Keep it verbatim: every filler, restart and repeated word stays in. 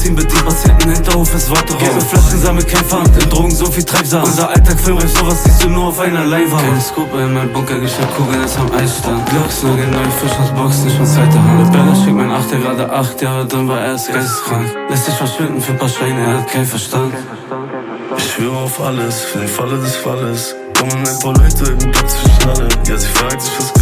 Medizin bedient Patienten, Hinterhof ist Worte raus. Gelbe Flaschen sammelt kein Pfand, in Drogen so viel Treibsam. Unser Alltag filmreif, sowas siehst du nur auf einer Leinwand. Keine Scope in meinem Bunker, geschleppt Kugeln ist am Eisstand. Glocks, nur neu, frisch aus Box, nicht von zweiter Hand. Der Bella schickt mein Achter, gerade acht Jahre, dann war er erst geisteskrank. Lässt sich verschwinden für ein paar Scheine, er hat keinen Verstand. Ich schwöre auf alles, für den Falle des Falles. Komm in ein paar Leute im Bett zwischen alle. Ja, sie fragt sich, was